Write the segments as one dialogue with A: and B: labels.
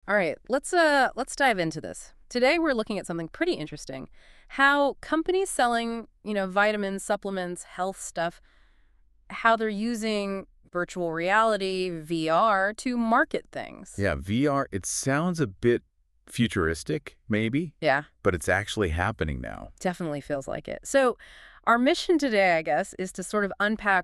A: All right, let's dive into this. Today we're looking at something pretty interesting. How companies selling, vitamins, supplements, health stuff, how they're using virtual reality, VR to market things.
B: Yeah, VR, it sounds a bit futuristic, maybe,
A: Yeah,
B: but it's actually happening now.
A: definitely feels like it. So, our mission today, I guess, is to sort of unpack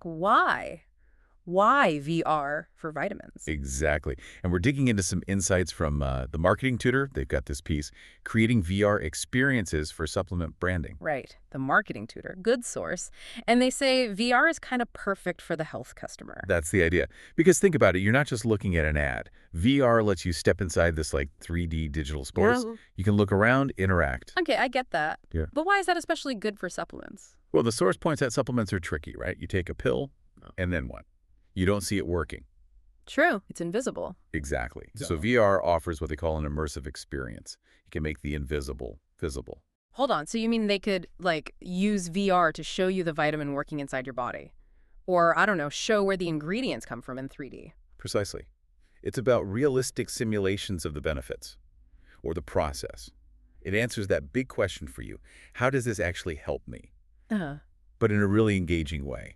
A: why VR for vitamins.
B: Exactly. And we're digging into some insights from the Marketing Tutor. They've got this piece, Creating VR Experiences for Supplement Branding.
A: Right, the marketing tutor, good source. And they say VR is kind of perfect for the health customer.
B: That's the idea. Because think about it, you're not just looking at an ad. VR lets you step inside this like 3D digital
A: Yeah.
B: space. You can look around, interact.
A: Okay, I get that.
B: Yeah.
A: But why is that especially good for supplements?
B: Well, the source points out supplements are tricky, right? You take a pill, and then what? You don't see it working.
A: True, it's invisible.
B: Exactly. So
A: So-
B: VR offers what they call an immersive experience. You can make the invisible visible.
A: Hold on, so you mean they could, use VR to show you the vitamin working inside your body? Or, I don't know, show where the ingredients come from in 3D?
B: Precisely. It's about realistic simulations of the benefits or the process. It answers that big question for you. How does this actually help me?
A: Uh,
B: But in a really engaging way.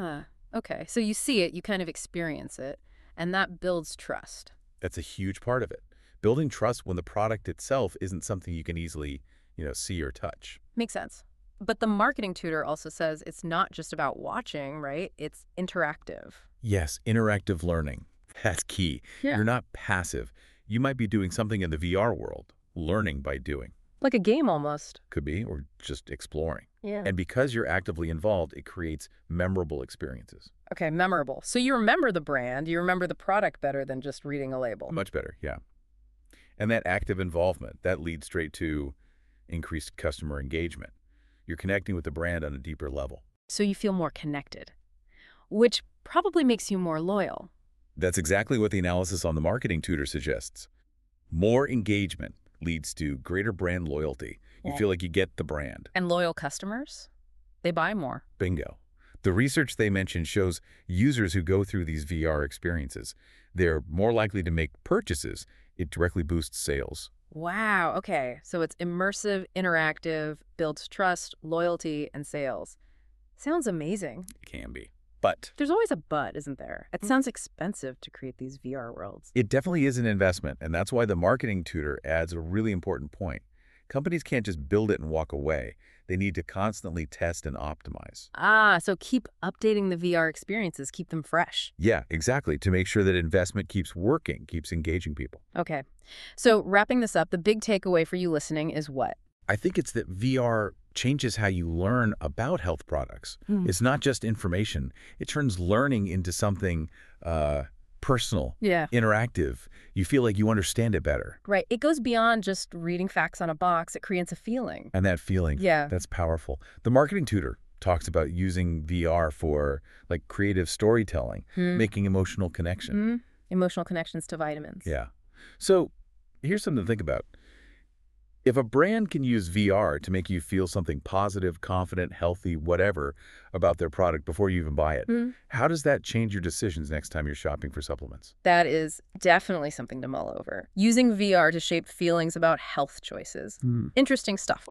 A: okay. So you see it, you kind of experience it, and that builds trust.
B: That's a huge part of it. Building trust when the product itself isn't something you can easily, see or touch.
A: Makes sense. But the marketing tutor also says it's not just about watching, right? It's interactive.
B: Yes, interactive learning. That's key.
A: Yeah.
B: You're not passive. You might be doing something in the VR world, learning by doing.
A: Like a game almost.
B: Could be, or just exploring.
A: Yeah.
B: And because you're actively involved, it creates memorable experiences.
A: Okay, memorable. So you remember the brand, you remember the product better than just reading a label.
B: Much better, yeah. And that active involvement, that leads straight to increased customer engagement. You're connecting with the brand on a deeper level.
A: So you feel more connected, which probably makes you more loyal.
B: That's exactly what the analysis on the Marketing Tutor suggests. More engagement leads to greater brand loyalty. You
A: Yeah.
B: feel like you get the brand.
A: And loyal customers, they buy more.
B: Bingo. The research they mentioned shows users who go through these VR experiences, they're more likely to make purchases. It directly boosts sales.
A: Wow, okay. So it's immersive, interactive, builds trust, loyalty, and sales. Sounds amazing.
B: It can be. But
A: There's always a but, isn't there? It sounds expensive to create these VR worlds.
B: it definitely is an investment, and that's why the Marketing Tutor adds a really important point. Companies can't just build it and walk away. They need to constantly test and optimize.
A: So keep updating the VR experiences, keep them fresh.
B: Yeah, exactly, to make sure that investment keeps working, keeps engaging people.
A: Okay. So wrapping this up, the big takeaway for you listening is what?
B: I think it's that VR changes how you learn about health products. It's not just information. It turns learning into something personal,
A: Yeah.
B: interactive. You feel like you understand it better.
A: Right. It goes beyond just reading facts on a box. It creates a feeling.
B: And that feeling,
A: Yeah.
B: that's powerful. The Marketing Tutor talks about using VR for like creative storytelling, making emotional connection.
A: Emotional connections to vitamins.
B: Yeah. So here's something to think about. If a brand can use VR to make you feel something positive, confident, healthy, whatever about their product before you even buy it, how does that change your decisions next time you're shopping for supplements?
A: That is definitely something to mull over. Using VR to shape feelings about health choices. Interesting stuff.